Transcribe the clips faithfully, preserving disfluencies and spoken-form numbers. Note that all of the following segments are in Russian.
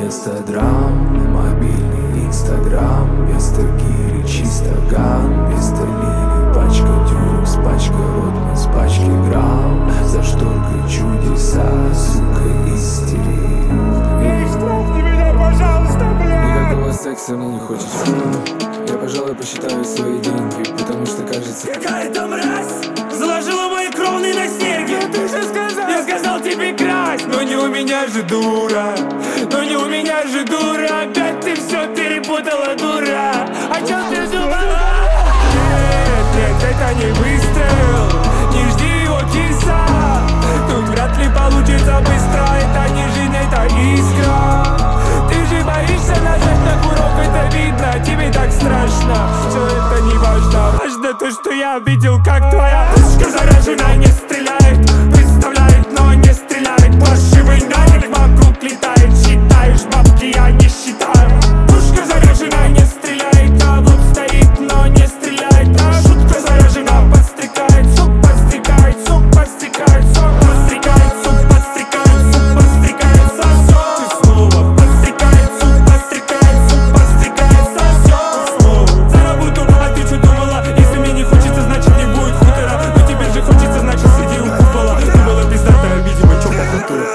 вместо драм, мобильный инстаграм, вместо гири чисто ган, вместо лилий пачка дюрекс, пачка ротман, пачки грамм. За шторкой чудеса, сука, истерик. Эй, штрафни меня, пожалуйста, блядь! Никакого секса мне не хочется. Я, пожалуй, посчитаю свои деньги, потому что кажется... Какая-то мразь заложила мои кровные на серьги. Ну ты же сказал! Я сказал тебе красть, но не у меня же дура. Но не у меня же дура. Опять ты все перепутала, дура. О чем ты думала? Нет, нет, это не выстрел. Не жди его, киса. Тут вряд ли получится быстро. Это не жизнь, это искра. Ты же боишься нажать на курок, это видно. Тебе так страшно, все это не важно. Важно то, что я видел, как твоя пушка заражена, не стреляет. Представляет, но не стреляет. Паршивый навик вокруг летает. Считаешь бабки, я не считаю. Пушка заражена, не стреляет. А вот стоит, но не стреляет. А шутка заражена, подстрекает. Сук подстрекает, сук подстрекает. Сук подстрекает, сук подстрекает. Сук подстрекает, сосок. Ты снова подстрекает, сук подстрекает. Сук подстрекает, сосок. Снова за работу, а ты что думала? Если мне не хочется, значит не будет хутора. Но тебе же хочется, значит сиди у купола. Ты была пиздатая, видимо, чёрная культура.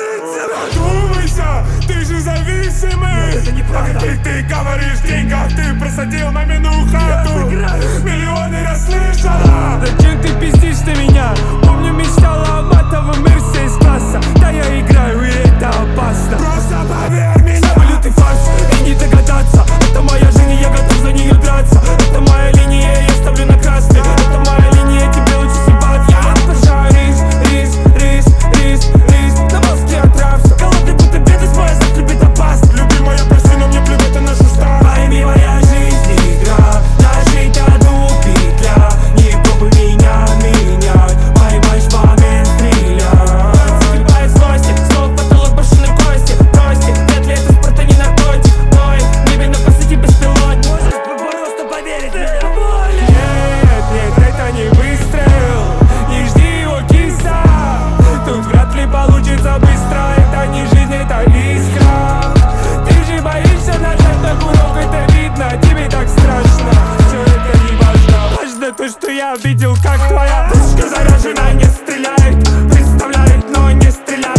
Думайся, ты же зависимый. Это неправда. Ты, ты говоришь деньгах, ты просадил мамину хату. Миллионы расслышала. Зачем ты пиздишь на меня? Помню, мечтала о матовом Мерсе из класса. Да я играю, и это опасно. Просто поверь мне. Самолеты фарс, и не догадаться. Это моя жизнь, и я готов за нее драться. Это моя линия, я ставлю на красный. Это моя линия, тебе лучше съебаться. Я обожаю рис, рис, рис, рис, рис. На мозге отрався. Голодный будто бедность, моя зад любит опасно. Любимая, прости, но мне плевать на нашу старость. Пойми, моя жизнь игра. Нажить одну петля. Не пробуй меня менять. Поймаешь момент, стреляй. Закипает злости, снова потолок башенной кости. Прости, вряд ли это спорта не наркотик. Ноет, небе на посади беспилотник. Можешь просто поверить мне. Нет, нет, это не выстрел. Не жди его, киса. Тут вряд ли получится быстро. Это не жизнь, это искра. Ты же боишься нажать на курок, это видно. Тебе так страшно, все это не важно. Важно то, что я видел, как твоя пушка заражена, не стреляет. Представляет, но не стреляет.